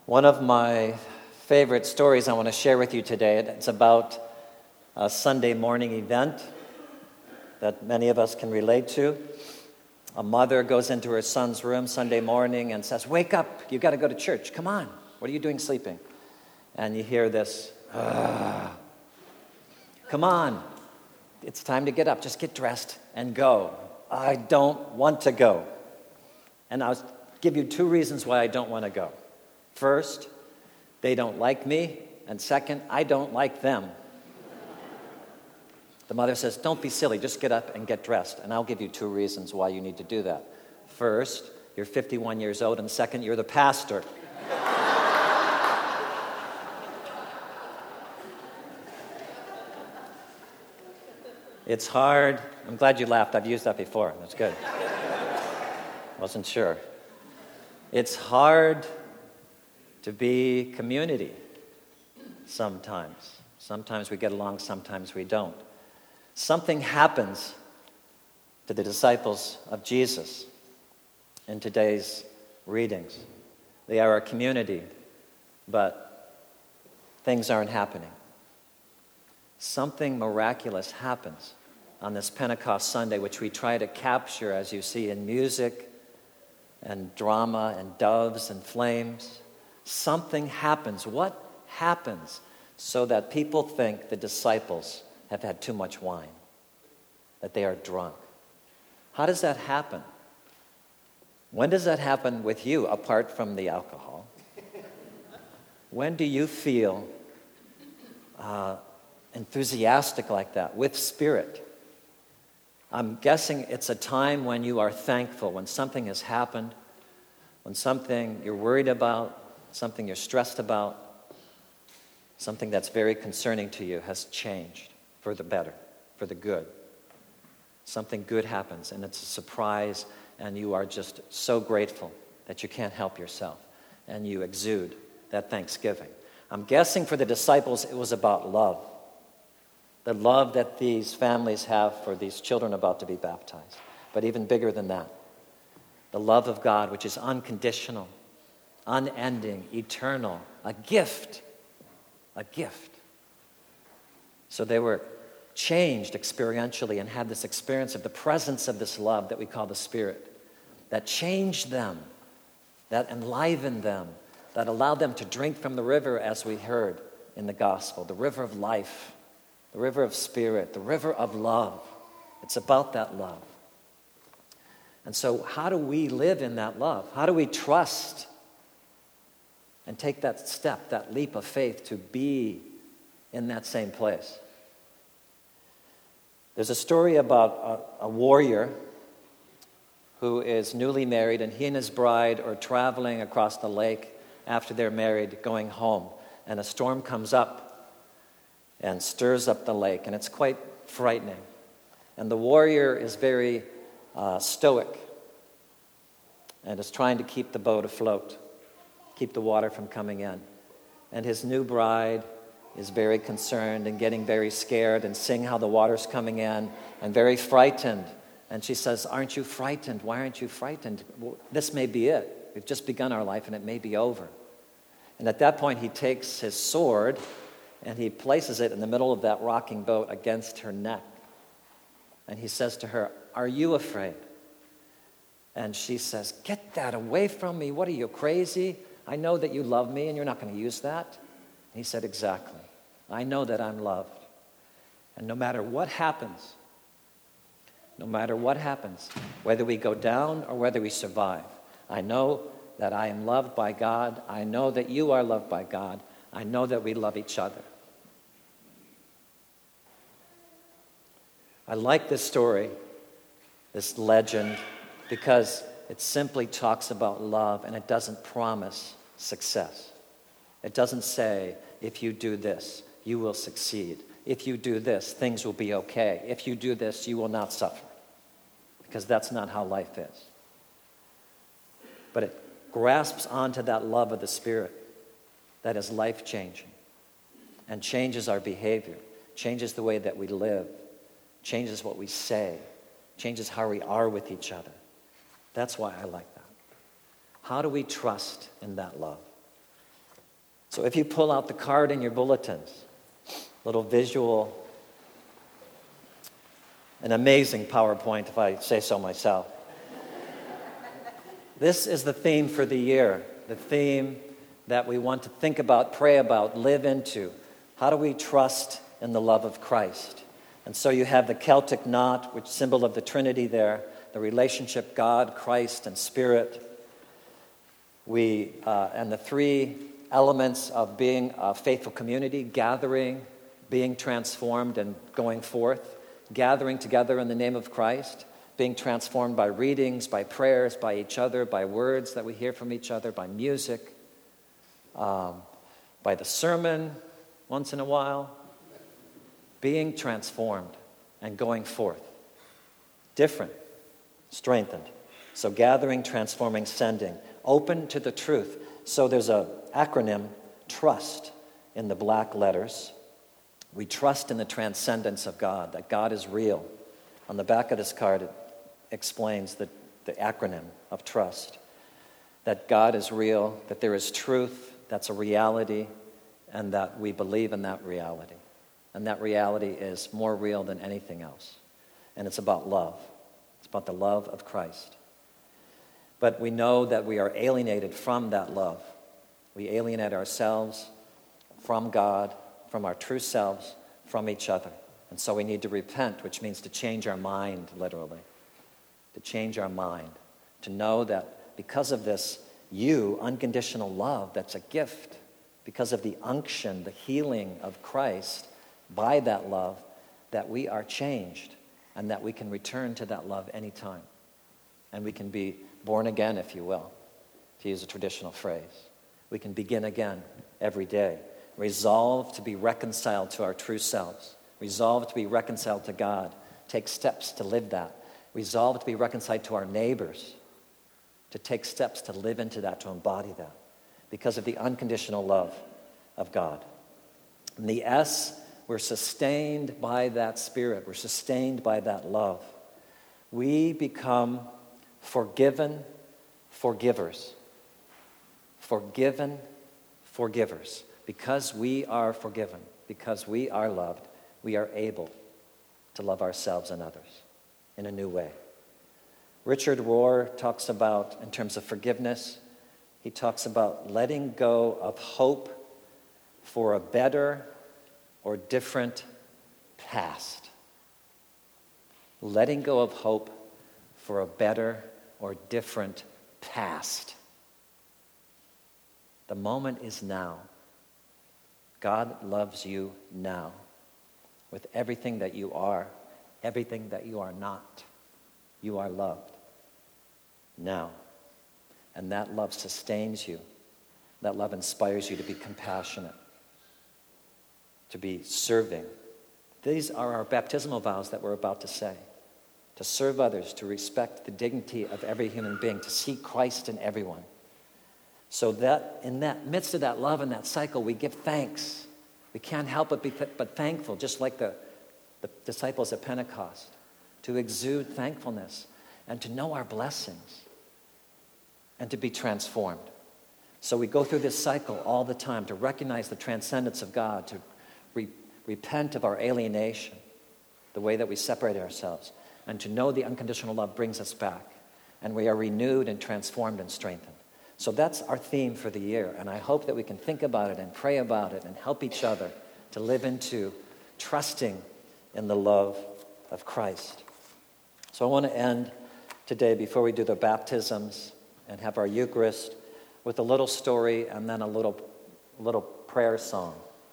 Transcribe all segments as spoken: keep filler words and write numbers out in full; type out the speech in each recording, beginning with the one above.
One of my favorite stories I want to share with you today, it's about a Sunday morning event that many of us can relate to. A mother goes into her son's room Sunday morning and says, "Wake up, you got to go to church. Come on, what are you doing sleeping?" And you hear this, "Ugh. Come on, it's time to get up. Just get dressed and go." "I don't want to go." And I'll give you two reasons why I don't want to go. First, they don't like me, and second, I don't like them. The mother says, "Don't be silly, just get up and get dressed." And I'll give you two reasons why you need to do that. First, you're fifty-one years old, and second, you're the pastor. It's hard. I'm glad you laughed. I've used that before. That's good. Wasn't sure. It's hard to be community sometimes. Sometimes we get along, sometimes we don't. Something happens to the disciples of Jesus in today's readings. They are a community, but things aren't happening. Something miraculous happens on this Pentecost Sunday, which we try to capture, as you see, in music and drama and doves and flames. Something happens. What happens so that people think the disciples have had too much wine, that they are drunk? How does that happen? When does that happen with you, apart from the alcohol? When do you feel uh, enthusiastic like that, with spirit? I'm guessing it's a time when you are thankful, when something has happened, when something you're worried about, something you're stressed about, something that's very concerning to you has changed for the better, for the good. Something good happens, and it's a surprise, and you are just so grateful that you can't help yourself, and you exude that thanksgiving. I'm guessing for the disciples it was about love. The love that these families have for these children about to be baptized. But even bigger than that, the love of God, which is unconditional, unending, eternal, a gift, a gift. So they were changed experientially and had this experience of the presence of this love that we call the Spirit, that changed them, that enlivened them, that allowed them to drink from the river, as we heard in the gospel, the river of life, the river of spirit, the river of love. It's about that love. And so how do we live in that love? How do we trust and take that step, that leap of faith to be in that same place? There's a story about a, a warrior who is newly married, and he and his bride are traveling across the lake after they're married, going home. And a storm comes up and stirs up the lake, and it's quite frightening. And the warrior is very uh, stoic and is trying to keep the boat afloat, keep the water from coming in. And his new bride is very concerned and getting very scared and seeing how the water's coming in and very frightened. And she says, "Aren't you frightened? Why aren't you frightened? Well, this may be it. We've just begun our life and it may be over." And at that point, he takes his sword and he places it in the middle of that rocking boat against her neck. And he says to her, "Are you afraid?" And she says, "Get that away from me. What are you, crazy? I know that you love me and you're not going to use that." And he said, "Exactly. I know that I'm loved. And no matter what happens, no matter what happens, whether we go down or whether we survive, I know that I am loved by God. I know that you are loved by God. I know that we love each other." I like this story, this legend, because it simply talks about love and it doesn't promise success. It doesn't say, if you do this, you will succeed. If you do this, things will be okay. If you do this, you will not suffer. Because that's not how life is. But it grasps onto that love of the Spirit that is life-changing and changes our behavior, changes the way that we live, changes what we say, changes how we are with each other. That's why I like that. How do we trust in that love? So if you pull out the card in your bulletins, little visual, an amazing PowerPoint, if I say so myself. This is the theme for the year, the theme that we want to think about, pray about, live into. How do we trust in the love of Christ? And so you have the Celtic knot, which symbol of the Trinity there, the relationship God, Christ, and Spirit. We uh, and the three elements of being a faithful community, gathering, being transformed, and going forth. Gathering together in the name of Christ, being transformed by readings, by prayers, by each other, by words that we hear from each other, by music, um, by the sermon once in a while. Being transformed and going forth. Different, strengthened. So gathering, transforming, sending. Open to the truth. So there's an acronym, TRUST, in the black letters. We trust in the transcendence of God, that God is real. On the back of this card, it explains the, the acronym of TRUST. That God is real, that there is truth, that's a reality, and that we believe in that reality. And that reality is more real than anything else. And it's about love. It's about the love of Christ. But we know that we are alienated from that love. We alienate ourselves from God, from our true selves, from each other. And so we need to repent, which means to change our mind, literally. To change our mind. To know that because of this you, unconditional love, that's a gift. Because of the unction, the healing of Christ, by that love, that we are changed and that we can return to that love anytime. And we can be born again, if you will, to use a traditional phrase. We can begin again every day. Resolve to be reconciled to our true selves. Resolve to be reconciled to God. Take steps to live that. Resolve to be reconciled to our neighbors. To take steps to live into that, to embody that. Because of the unconditional love of God. And the S, we're sustained by that Spirit. We're sustained by that love. We become forgiven forgivers. Forgiven forgivers. Because we are forgiven, because we are loved, we are able to love ourselves and others in a new way. Richard Rohr talks about, in terms of forgiveness, he talks about letting go of hope for a better or different past. Letting go of hope for a better or different past. The moment is now. God loves you now with everything that you are, everything that you are not. You are loved now. And that love sustains you. That love inspires you to be compassionate, to be serving. These are our baptismal vows that we're about to say. To serve others, to respect the dignity of every human being, to see Christ in everyone. So that in that midst of that love and that cycle, we give thanks. We can't help but be th- but thankful, just like the, the disciples at Pentecost, to exude thankfulness and to know our blessings and to be transformed. So we go through this cycle all the time to recognize the transcendence of God, to re- repent of our alienation, the way that we separate ourselves, and to know the unconditional love brings us back, and we are renewed and transformed and strengthened. So that's our theme for the year, and I hope that we can think about it and pray about it and help each other to live into trusting in the love of Christ. So I want to end today, before we do the baptisms and have our Eucharist, with a little story and then a little, little prayer song.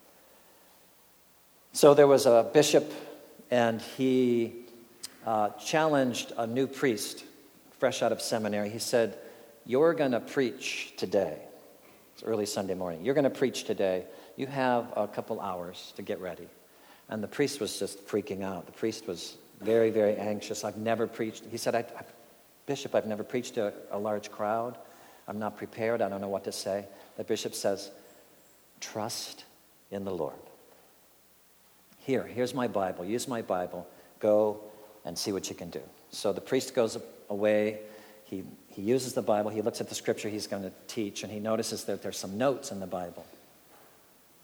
So there was a bishop, and he uh, challenged a new priest, fresh out of seminary. He said, "You're going to preach today." It's early Sunday morning. "You're going to preach today. You have a couple hours to get ready." And the priest was just freaking out. The priest was very, very anxious. "I've never preached." He said, I, I, "Bishop, I've never preached to a large crowd. I'm not prepared. I don't know what to say." The bishop says, "Trust in the Lord. Here, here's my Bible. Use my Bible. Go and see what you can do." So the priest goes away. He He uses the Bible. He looks at the scripture he's going to teach, and he notices that there's some notes in the Bible.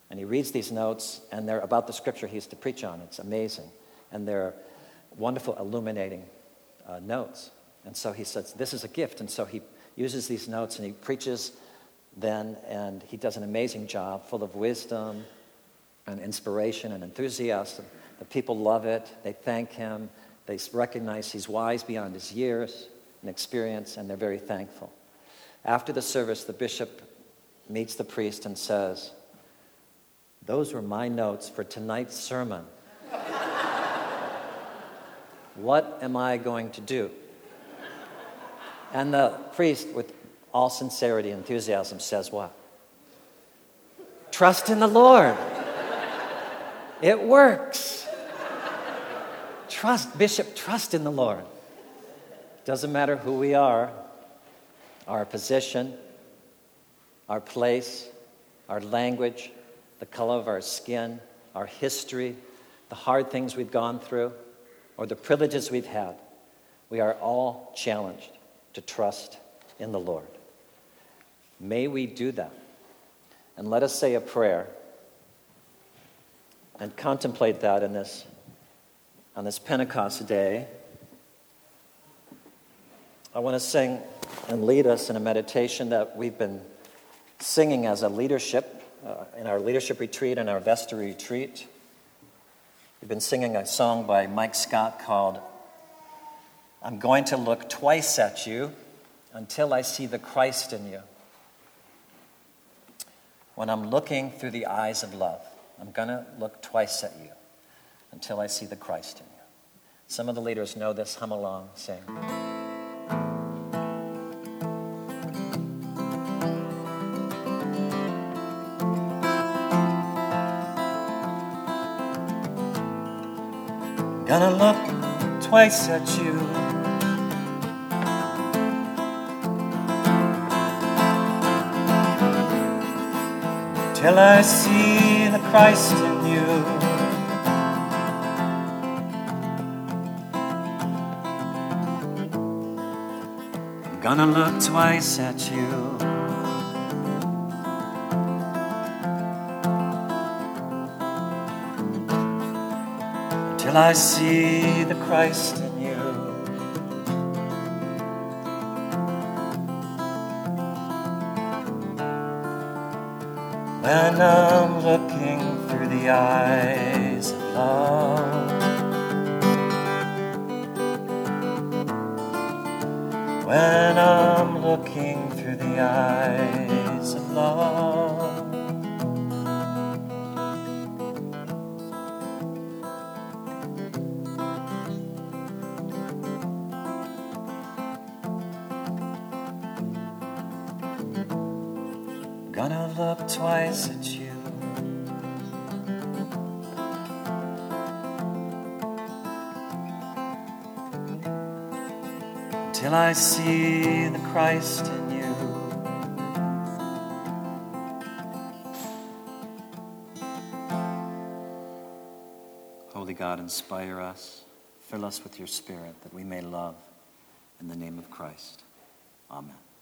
And he reads these notes, and they're about the scripture he used to preach on. It's amazing. And they're wonderful, illuminating uh, notes. And so he says, this is a gift. And so he uses these notes, and he preaches then, and he does an amazing job, full of wisdom and inspiration and enthusiasm. The people love it. They thank him. They recognize he's wise beyond his years and experience, and they're very thankful. After the service, the bishop meets the priest and says, those were my notes for tonight's sermon. What am I going to do? And the priest, with all sincerity and enthusiasm, says what? Trust in the Lord. It works. Trust, Bishop, trust in the Lord. Doesn't matter who we are, our position, our place, our language, the color of our skin, our history, the hard things we've gone through, or the privileges we've had. We are all challenged to trust in the Lord. May we do that. And let us say a prayer and contemplate that in this, on this Pentecost day. I want to sing and lead us in a meditation that we've been singing as a leadership uh, in our leadership retreat and our vestry retreat. We've been singing a song by Mike Scott called I'm Going to Look Twice at You Until I See the Christ in You. When I'm looking through the eyes of love, I'm going to look twice at you until I see the Christ in you. Some of the leaders know this. Hum along, sing. Gonna look twice at you till I see the Christ in you. I'm gonna look twice at you till I see the Christ in you. When I'm looking through the eyes of love, when I'm looking through the eyes of love, gonna look twice at you till I see the Christ in you. Holy God, inspire us, fill us with your Spirit that we may love in the name of Christ. Amen.